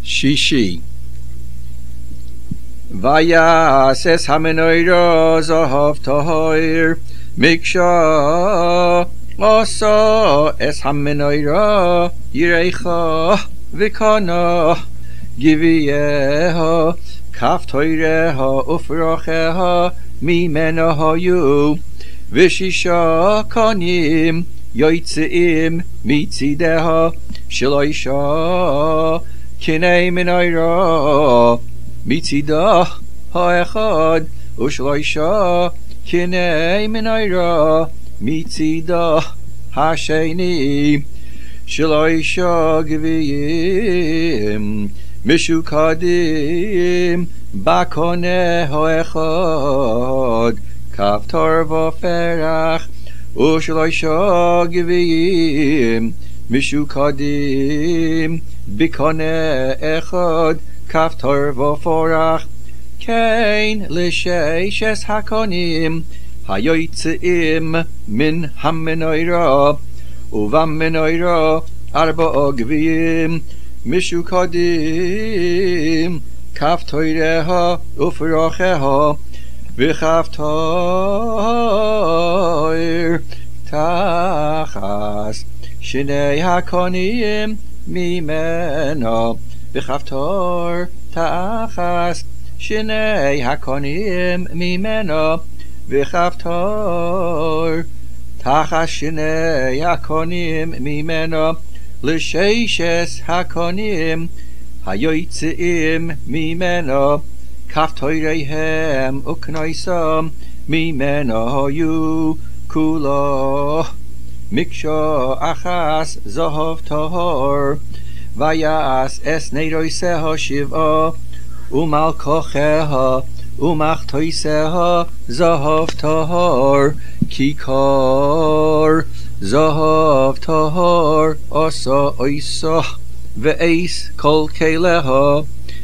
שישי. ויעש המנורה זהב טהור מקשה עשה אס המנורה ירחה וקנה גבייה כפתוריה ופרחיה ממנה היו ושישה קנים יוצאים מצידיה של האישה קני מנורה מצידה האחד ושל האישה קני מנורה מצידה השני של האישה גביים משוקדים בקנה האחד כפתור ופרח ושל האישה גביים משוקדים בקנה אחד כפתור ופרח כן לששת הקנים היוצאים מן המנורה ובמנורה 4 גביים משוקדים כפתוריה ופרחיה וכפתור תחת שני הקנים ממנה וכפתור תחת שני הקנים ממנה וכפתור תחת שני הקנים ממנה לששת הקנים היוצאים ממנה כפתוריהם וכניסם ממנה היו כולה מקשה אחת זהב טהור ויעש אס נרויסיה 7 ומלכוכיה ומחתויסיה זהב טהור כיכר זהב טהור עשה איסה ואיס כל כליה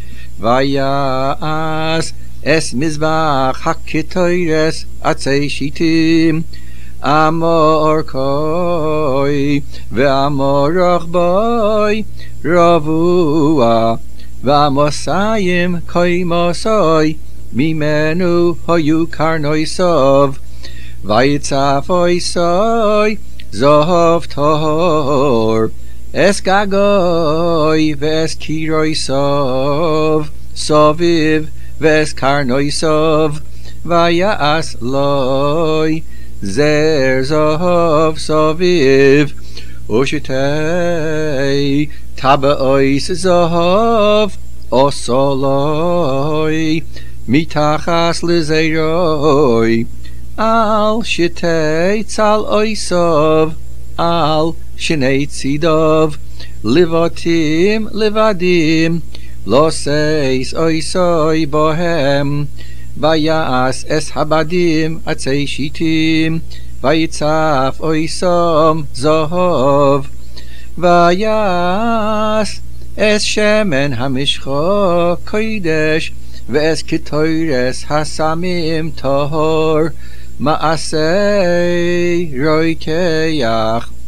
ויעש אס מזבח הקטוירס עצי שיטים אמור קוי ואמור רחבי רבוע ועמוסיים קוי מוסוי ממנו היו קרנויסוב ויצף איסוי זהב טהור אס גגוי ואס קירויסוב סביב ואס קרנויסוב ויעש לוי זר זהב סביב ושתי טבעויס זהב עשה לוי מתחת לזרוי על שתי צלעויסוב על שני צידיו לבטים לבדים לא סייס אויסוי בהם ויעש אס הבדים עצי שיטים ויצף אויסם זהב ויעש אס שמן המשחה קודש ואס קטוירס הסמים טהור מעשי רוקח